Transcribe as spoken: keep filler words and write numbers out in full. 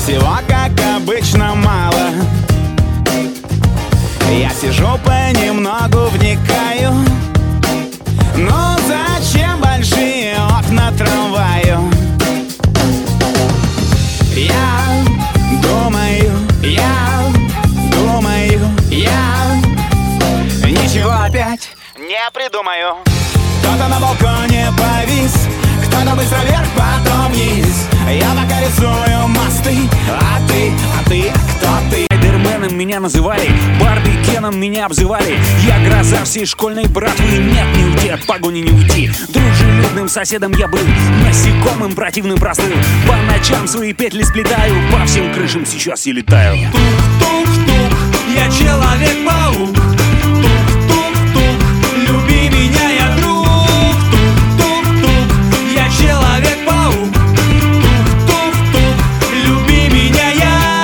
всего, как обычно, мало. Я сижу понемногу, вникаю. Ну зачем большие окна трамваю? Я думаю, я думаю, я ничего опять не придумаю. Кто-то на балконе повис, кто-то быстро вверх, потом вниз. Я пока рисую мосты, а ты, а ты, кто ты? Спайдерменом меня называли, Барби Кеном меня обзывали. Я гроза всей школьной братвы, нет, не уйти, от погони не уйти. Дружелюбным соседом я был, насекомым противным простым. По ночам свои петли сплетаю, по всем крышам сейчас я летаю. Тук-тук-тук, я Человек-паук.